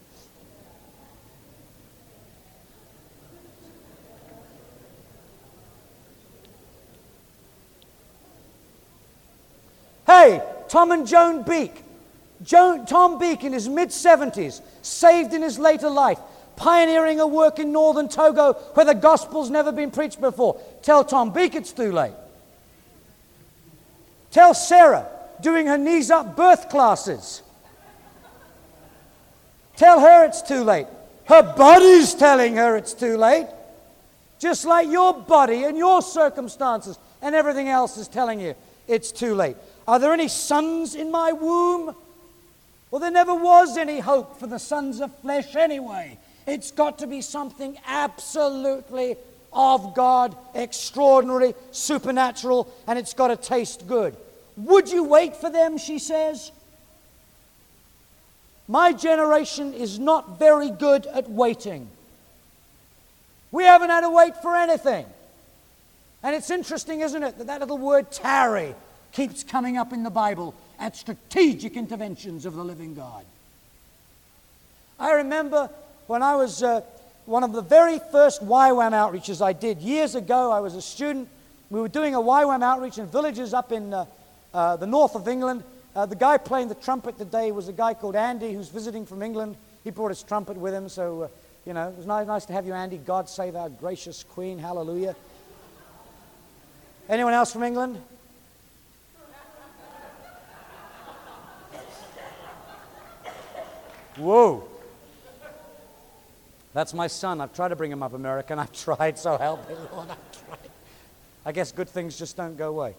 Hey, Tom and Joan Beek. Joan, Tom Beek in his mid-seventies, saved in his later life, pioneering a work in northern Togo where the gospel's never been preached before. Tell Tom Beek it's too late. Tell Sarah, doing her knees up birth classes. Tell her it's too late. Her body's telling her it's too late. Just like your body and your circumstances and everything else is telling you it's too late. Are there any sons in my womb? Well, there never was any hope for the sons of flesh anyway. It's got to be something absolutely of God, extraordinary, supernatural, and it's got to taste good. Would you wait for them, she says? My generation is not very good at waiting. We haven't had to wait for anything. And it's interesting, isn't it, that that little word tarry keeps coming up in the Bible at strategic interventions of the living God. I remember when I was uh, one of the very first Y WAM outreaches I did years ago. I was a student. We were doing a Y WAM outreach in villages up in uh, uh, the north of England. Uh, the guy playing the trumpet today was a guy called Andy who's visiting from England. He brought his trumpet with him, so, uh, you know, it was nice, nice to have you, Andy. God save our gracious Queen. Hallelujah. Anyone else from England? Whoa. That's my son. I've tried to bring him up American. I've tried, so help me, Lord. I've tried. I guess good things just don't go away.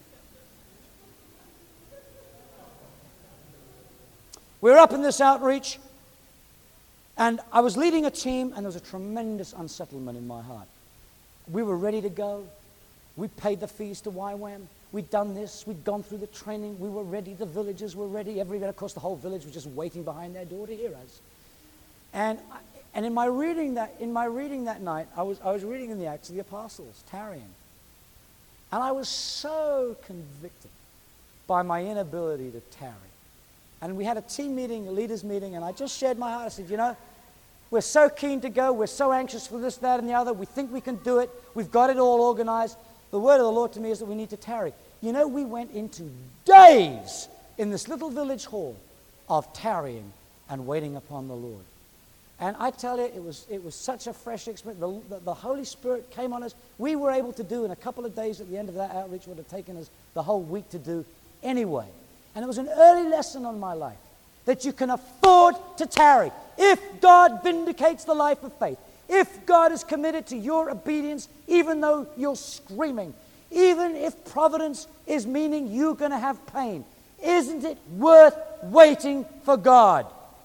We were up in this outreach, and I was leading a team, and there was a tremendous unsettlement in my heart. We were ready to go. We paid the fees to Y WAM. We'd done this. We'd gone through the training. We were ready. The villagers were ready. Everybody, of course, the whole village was just waiting behind their door to hear us. And I, and in my reading that in my reading that night, I was I was reading in the Acts of the Apostles, tarrying, and I was so convicted by my inability to tarry. And we had a team meeting, a leaders meeting, and I just shared my heart. I said, you know, we're so keen to go. We're so anxious for this, that, and the other. We think we can do it. We've got it all organized. The word of the Lord to me is that we need to tarry. You know, we went into days in this little village hall of tarrying and waiting upon the Lord. And I tell you, it was it was such a fresh experience. The, the, the Holy Spirit came on us. We were able to do in a couple of days at the end of that outreach what would have taken us the whole week to do anyway. And it was an early lesson on my life that you can afford to tarry if God vindicates the life of faith. If God is committed to your obedience, even though you're screaming, even if providence is meaning you're going to have pain, isn't it worth waiting for God?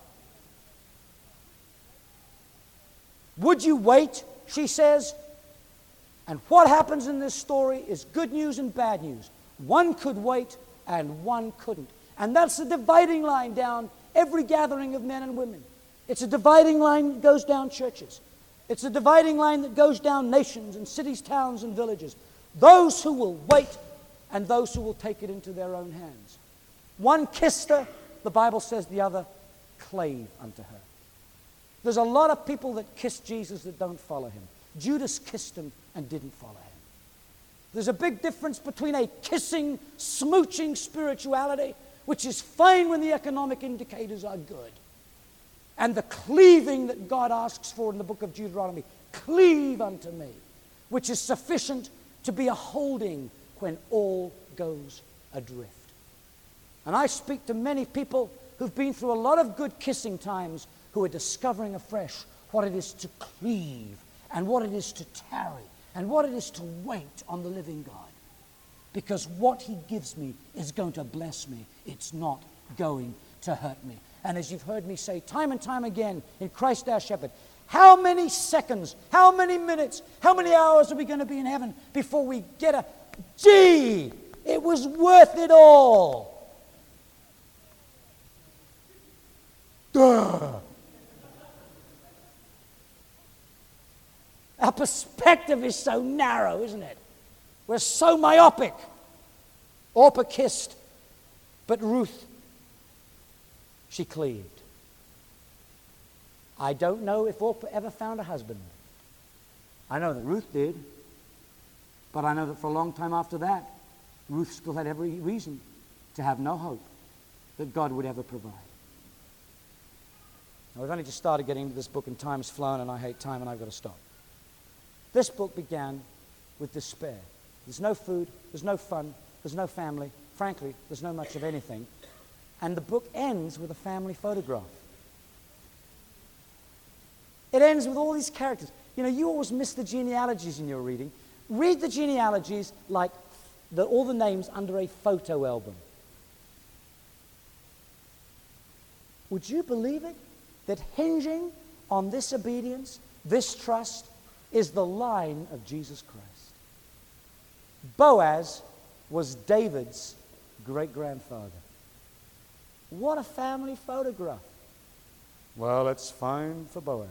Would you wait, she says? And what happens in this story is good news and bad news. One could wait and one couldn't. And that's the dividing line down every gathering of men and women. It's a dividing line that goes down churches. It's a dividing line that goes down nations and cities, towns, and villages. Those who will wait and those who will take it into their own hands. One kissed her, the Bible says the other clave unto her. There's a lot of people that kiss Jesus that don't follow him. Judas kissed him and didn't follow him. There's a big difference between a kissing, smooching spirituality, which is fine when the economic indicators are good, and the cleaving that God asks for in the book of Deuteronomy. Cleave unto me, which is sufficient to be a holding when all goes adrift. And I speak to many people who've been through a lot of good kissing times who are discovering afresh what it is to cleave and what it is to tarry and what it is to wait on the living God. Because what he gives me is going to bless me. It's not going to hurt me. And as you've heard me say time and time again in Christ our Shepherd, how many seconds, how many minutes, how many hours are we going to be in heaven before we get a, gee, it was worth it all. Duh. Our perspective is so narrow, isn't it? We're so myopic. Orpah kissed, but Ruth, she cleaved. I don't know if Orpah ever found a husband. I know that Ruth did, but I know that for a long time after that, Ruth still had every reason to have no hope that God would ever provide. Now, we've only just started getting into this book, and time's flown, and I hate time, and I've got to stop. This book began with despair. There's no food, there's no fun, there's no family. Frankly, there's no much of anything. And the book ends with a family photograph. It ends with all these characters. You know, you always miss the genealogies in your reading. Read the genealogies like the, all the names under a photo album. Would you believe it? That hinging on this obedience, this trust, is the line of Jesus Christ. Boaz was David's great-grandfather. What a family photograph. Well, it's fine for Boaz.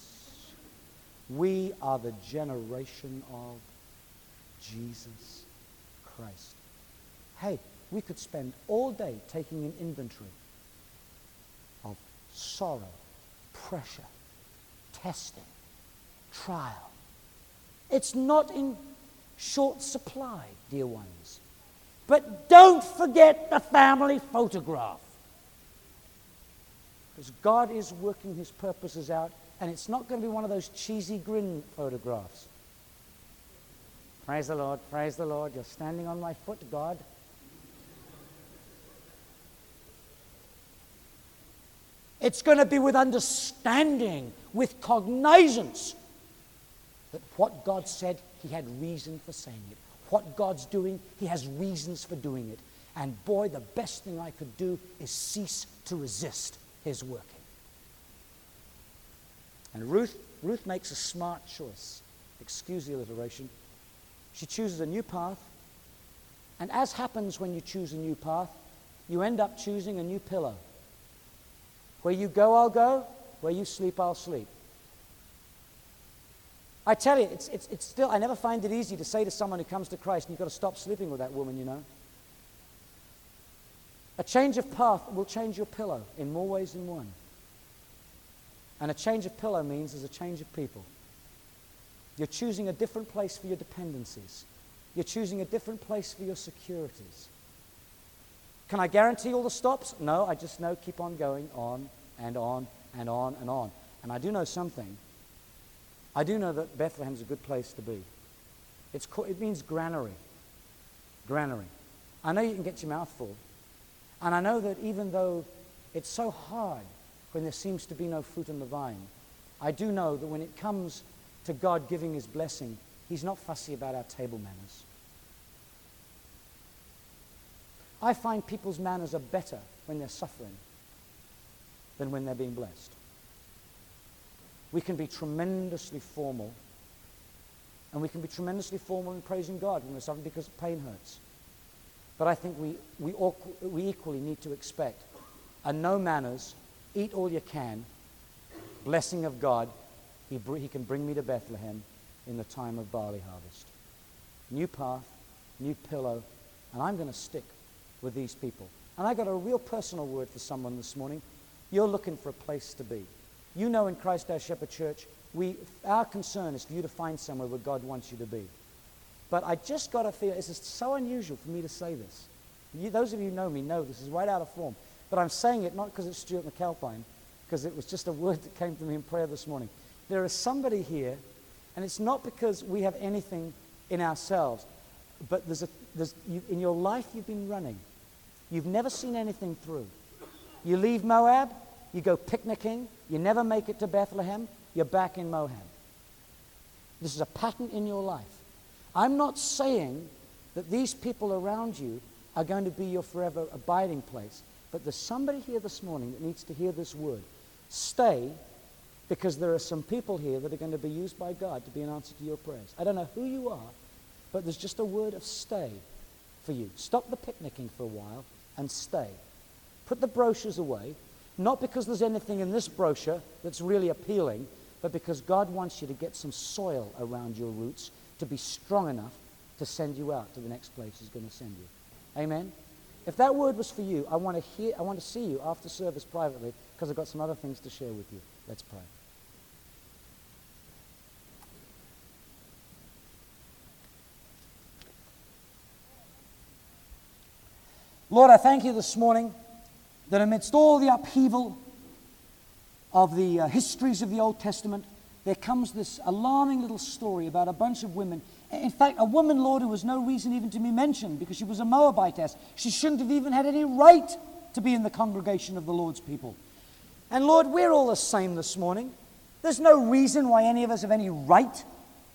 We are the generation of Jesus Christ. Hey, we could spend all day taking an inventory of sorrow, pressure, testing, trial. It's not in short supply, dear ones. But don't forget the family photograph. Because God is working his purposes out, and it's not going to be one of those cheesy grin photographs. Praise the Lord, praise the Lord. You're standing on my foot, God. It's going to be with understanding, with cognizance that what God said, he had reason for saying it. What God's doing, he has reasons for doing it. And boy, the best thing I could do is cease to resist his working. And Ruth, Ruth makes a smart choice. Excuse the alliteration. She chooses a new path. And as happens when you choose a new path, you end up choosing a new pillow. Where you go, I'll go. Where you sleep, I'll sleep. I tell you, it's, it's, it's still, I never find it easy to say to someone who comes to Christ, you've got to stop sleeping with that woman, you know. A change of path will change your pillow in more ways than one. And a change of pillow means there's a change of people. You're choosing a different place for your dependencies. You're choosing a different place for your securities. Can I guarantee all the stops? No, I just know keep on going on and on and on and on. And I do know something. I do know that Bethlehem's a good place to be. It's co- it means granary. Granary. I know you can get your mouth full. And I know that even though it's so hard when there seems to be no fruit on the vine, I do know that when it comes to God giving his blessing, he's not fussy about our table manners. I find people's manners are better when they're suffering than when they're being blessed. We can be tremendously formal, and we can be tremendously formal in praising God when we're suffering because pain hurts. But I think we, we, all, we equally need to expect a no manners, eat all you can, blessing of God. He, br- he can bring me to Bethlehem in the time of barley harvest. New path, new pillow, and I'm going to stick with these people. And I got a real personal word for someone this morning. You're looking for a place to be. You know in Christ our Shepherd Church, we, our concern is for you to find somewhere where God wants you to be. But I just got to feel, this is so unusual for me to say this. You, those of you who know me know this is right out of form. But I'm saying it not because it's Stuart McAlpine, because it was just a word that came to me in prayer this morning. There is somebody here, and it's not because we have anything in ourselves, but there's a, there's, you, in your life you've been running. You've never seen anything through. You leave Moab, you go picnicking, you never make it to Bethlehem, you're back in Moab. This is a pattern in your life. I'm not saying that these people around you are going to be your forever abiding place, but there's somebody here this morning that needs to hear this word. Stay, because there are some people here that are going to be used by God to be an answer to your prayers. I don't know who you are, but there's just a word of stay for you. Stop the picnicking for a while and stay. Put the brochures away, not because there's anything in this brochure that's really appealing, but because God wants you to get some soil around your roots to be strong enough to send you out to the next place he's going to send you. Amen? If that word was for you, I want to hear, I want to see you after service privately, because I've got some other things to share with you. Let's pray. Lord, I thank you this morning that amidst all the upheaval of the uh, histories of the Old Testament, there comes this alarming little story about a bunch of women. In fact, a woman, Lord, who was no reason even to be mentioned because she was a Moabitess. She shouldn't have even had any right to be in the congregation of the Lord's people. And Lord, we're all the same this morning. There's no reason why any of us have any right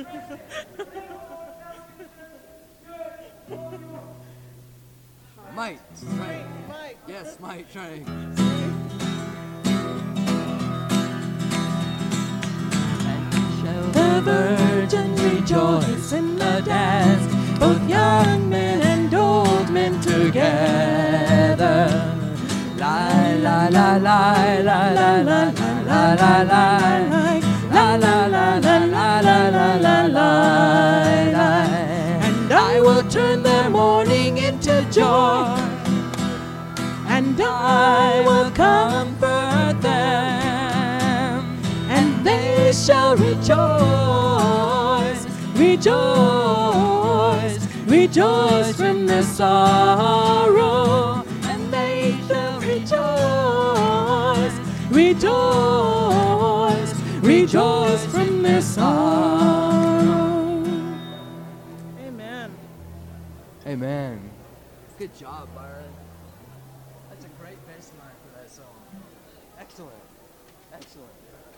Mike, trying. Yes, Mike, trying. The virgin rejoice in the dance, both young men and old men together. La la la la la la la la la la la la la la la la la la. And I will turn their mourning into joy, and I will comfort them, and they shall rejoice, rejoice, rejoice from their sorrow, and they shall rejoice, rejoice, rejoice from their sorrow. Amen. Amen. Good job, Byron. That's a great bass line for that song. Excellent. Excellent.